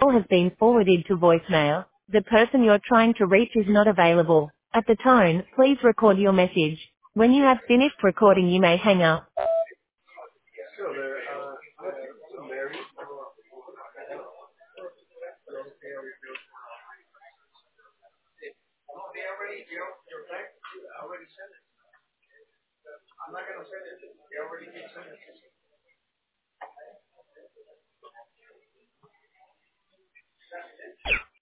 call has been forwarded to voicemail. The person you're trying to reach is not available. At the tone, please record your message. When you have finished recording, you may hang up. Hello there. My name's Mary. They already, your bank already sent it. I'm not going to send it. They already did send it.